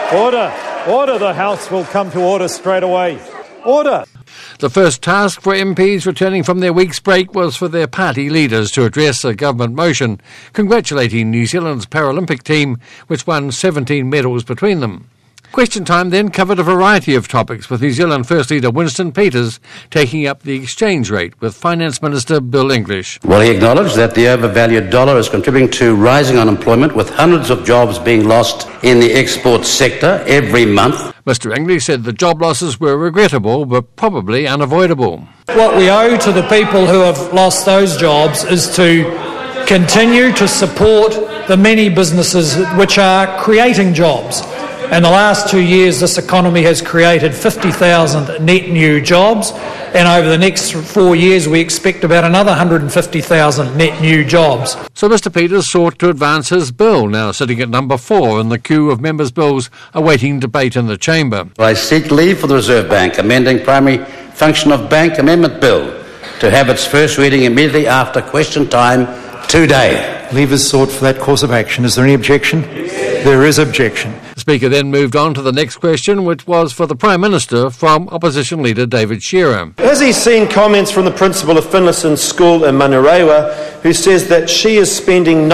Order. Order. The House will come to order straight away. Order. The first task for MPs returning from their week's break was for their party leaders to address a government motion congratulating New Zealand's Paralympic team, which won 17 medals between them. Question time then covered a variety of topics, with New Zealand First Leader Winston Peters taking up the exchange rate with Finance Minister Bill English. Well, he acknowledged that the overvalued dollar is contributing to rising unemployment, with hundreds of jobs being lost in the export sector every month. Mr English said the job losses were regrettable but probably unavoidable. What we owe to the people who have lost those jobs is to continue to support the many businesses which are creating jobs. In the last 2 years, this economy has created 50,000 net new jobs, and over the next 4 years, we expect about another 150,000 net new jobs. So Mr Peters sought to advance his bill, now sitting at number 4 in the queue of members' bills awaiting debate in the chamber. I seek leave for the Reserve Bank amending primary function of bank amendment bill to have its first reading immediately after question time today. Leave is sought for that course of action. Is there any objection? There is objection. The Speaker then moved on to the next question, which was for the Prime Minister from Opposition Leader David Shearer. Has he seen comments from the principal of Finlayson School in Manurewa, who says that she is spending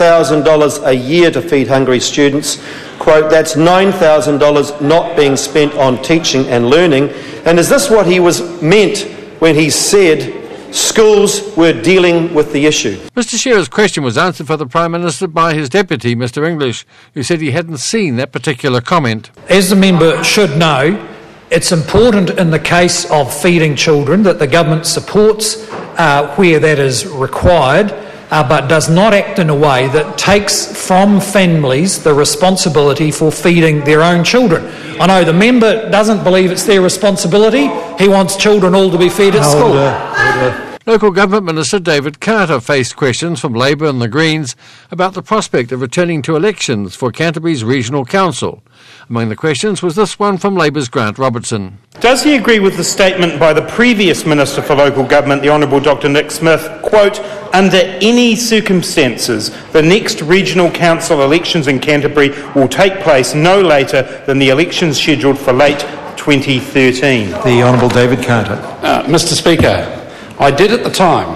$9,000 a year to feed hungry students? Quote, that's $9,000 not being spent on teaching and learning. And is this what he was meant when he said schools were dealing with the issue? Mr Shearer's question was answered for the Prime Minister by his deputy, Mr English, who said he hadn't seen that particular comment. As the member should know, it's important in the case of feeding children that the government supports where that is required, but does not act in a way that takes from families the responsibility for feeding their own children. I know the member doesn't believe it's their responsibility. He wants children all to be fed at school. Local Government Minister David Carter faced questions from Labour and the Greens about the prospect of returning to elections for Canterbury's Regional Council. Among the questions was this one from Labour's Grant Robertson. Does he agree with the statement by the previous Minister for Local Government, the Honourable Dr Nick Smith, quote, under any circumstances, the next Regional Council elections in Canterbury will take place no later than the elections scheduled for late 2013? The Honourable David Carter. Mr Speaker, I did at the time.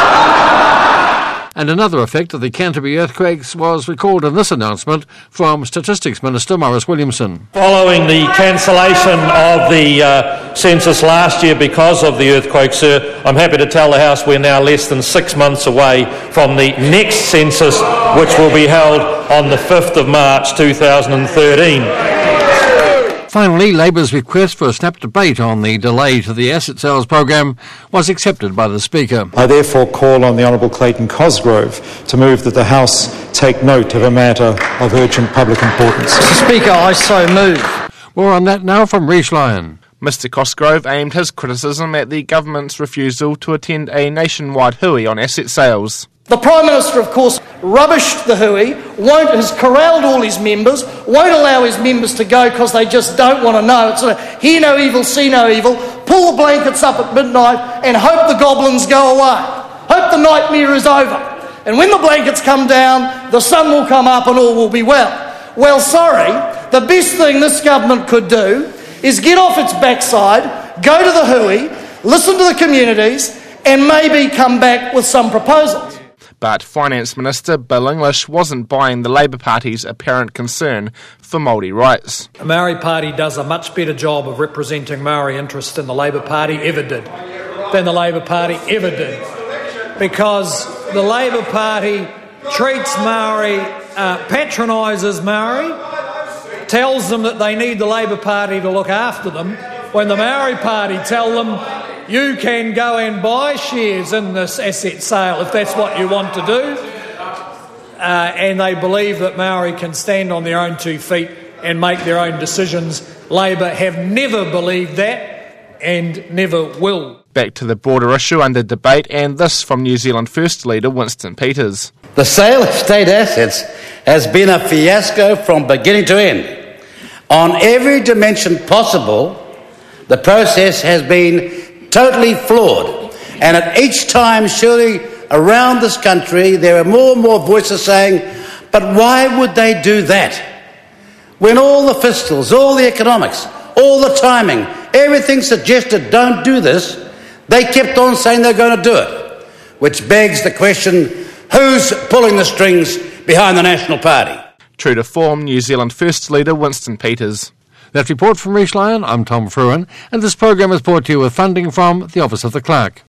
And another effect of the Canterbury earthquakes was recalled in this announcement from Statistics Minister Maurice Williamson. Following the cancellation of the census last year because of the earthquake, sir, I'm happy to tell the House we're now less than 6 months away from the next census, which will be held on the 5th of March 2013. Finally, Labour's request for a snap debate on the delay to the asset sales program was accepted by the Speaker. I therefore call on the Honourable Clayton Cosgrove to move that the House take note of a matter of urgent public importance. Mr Speaker, I so move. More on that now from Rhys Lyon. Mr Cosgrove aimed his criticism at the government's refusal to attend a nationwide hui on asset sales. The Prime Minister, of course, rubbished the hui, has corralled all his members, won't allow his members to go because they just don't want to know. It's sort of hear no evil, see no evil, pull the blankets up at midnight and hope the goblins go away. Hope the nightmare is over. And when the blankets come down, the sun will come up and all will be well. Well, sorry, the best thing this government could do is get off its backside, go to the hui, listen to the communities and maybe come back with some proposals. But Finance Minister Bill English wasn't buying the Labour Party's apparent concern for Māori rights. The Maori Party does a much better job of representing Maori interests than the Labour Party ever did. Because the Labour Party treats Maori, patronises Maori, tells them that they need the Labour Party to look after them, when the Maori Party tell them, you can go and buy shares in this asset sale if that's what you want to do. And they believe that Maori can stand on their own 2 feet and make their own decisions. Labor have never believed that and never will. Back to the broader issue under debate, and this from New Zealand First Leader Winston Peters. The sale of state assets has been a fiasco from beginning to end. On every dimension possible, the process has been totally flawed, and at each time surely around this country there are more and more voices saying, but why would they do that? when all the fiscals, all the economics, all the timing, everything suggested don't do this, they kept on saying they're going to do it, which begs the question, who's pulling the strings behind the National Party? True to form, New Zealand First leader Winston Peters. That report from Reach Lyon, I'm Tom Fruin, and this program is brought to you with funding from the Office of the Clerk.